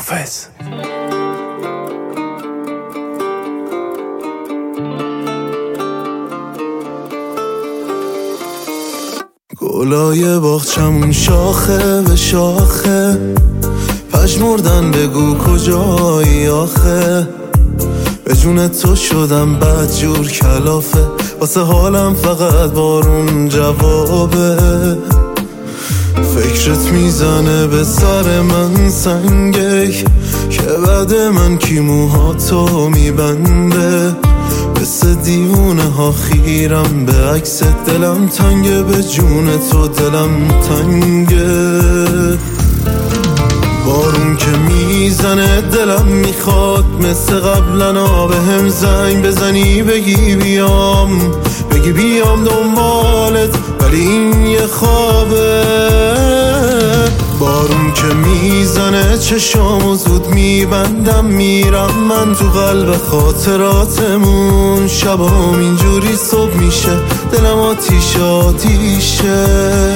خداحافظ. گلای باغچمون شاخه به شاخه، پژمردن بگو کجایی آخه. به جون تو شدم بدجور کلافه، واسه حالم فقط بارون جوابه. فکرت میزنه به سر من سنگک، که بعد من کی موهاتو میبنده. مثل دیوونه ها خیرم به عکس دلم تنگه، به جون تو دلم تنگه. بارون که میزنه دلم میخواد مثل قبلنا به هم زنگ بزنی بگی بیام، بگی بیام دنبالت، ولی این یه خوابه. بارون که میزنه چشامو زود میبندم، میرم من تو قلب خاطراتمون. شبام اینجوری صبح میشه، دلم آتیشه آتیشه.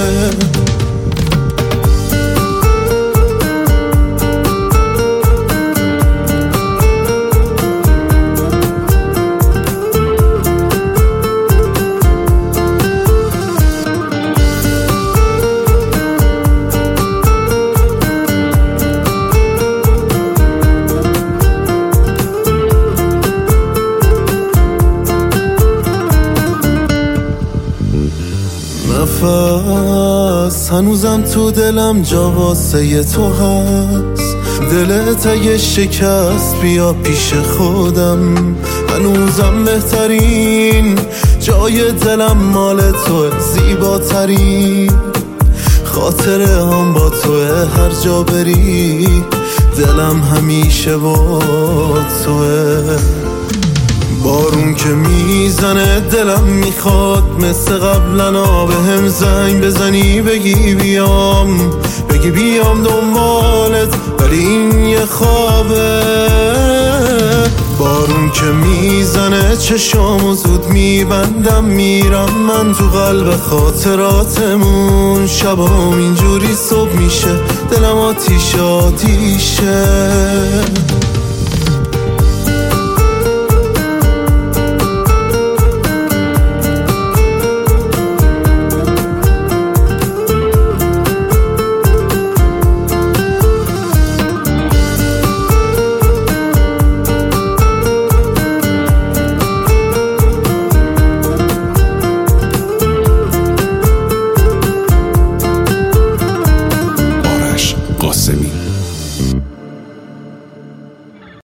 نفس هنوزم تو دلم جا واسه تو هست. دلت اگه شکست بیا پیش خودم، هنوزم بهترین جای دلم مال تو، زیباترین خاطره هم با توه. هر جا بری دلم همیشه با توه. بارون که میزنه دلم میخواد مثل قبلنا به هم زنگ بزنی بگی بیام، بگی بیام دنبالت، ولی این یه خوابه. بارون که میزنه چشامو زود میبندم، میرم من تو قلب خاطراتمون. شبام اینجوری صبح میشه، دلم آتیشه آتیشه.